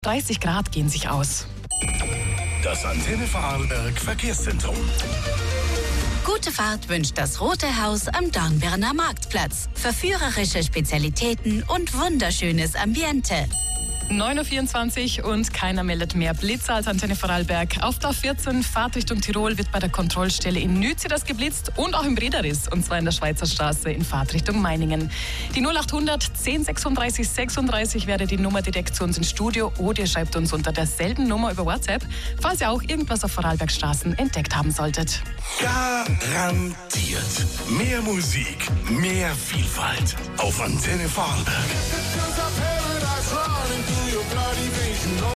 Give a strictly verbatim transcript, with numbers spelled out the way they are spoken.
dreißig Grad gehen sich aus. Das Antenne Vorarlberg Verkehrszentrum. Gute Fahrt wünscht das Rote Haus am Dornbirner Marktplatz. Verführerische Spezialitäten und wunderschönes Ambiente. neun Uhr vierundzwanzig und keiner meldet mehr Blitzer als Antenne Vorarlberg. Auf der vierzehn, Fahrt Richtung Tirol, wird bei der Kontrollstelle in Nützidas geblitzt und auch im Brederis, und zwar in der Schweizer Straße in Fahrt Richtung Meiningen. Die null achthundert zehn sechsunddreißig sechsunddreißig wäre die Nummer direkt zu uns ins Studio, oder ihr schreibt uns unter derselben Nummer über WhatsApp, falls ihr auch irgendwas auf Vorarlbergstraßen entdeckt haben solltet. Garantiert. Mehr Musik, mehr Vielfalt auf Antenne Vorarlberg.